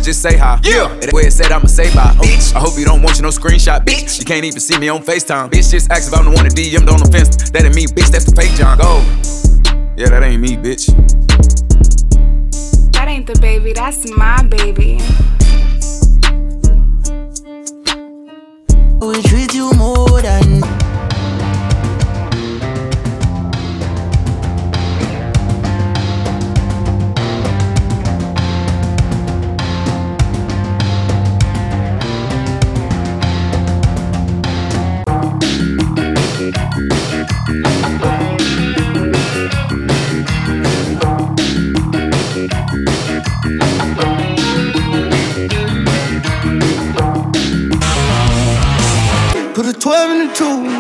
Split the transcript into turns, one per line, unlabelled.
just say hi. Yeah. That way it said I'ma say bye. Bitch. I hope you don't want you no screenshot. Bitch. You can't even see me on FaceTime. Bitch, just ask if I'm the one that DM'd on the fence. That ain't me, bitch, that's the fake John. Go. Yeah, that ain't me, bitch.
That ain't the baby, that's my baby.
We treat you more than. Put a 12 in the 2,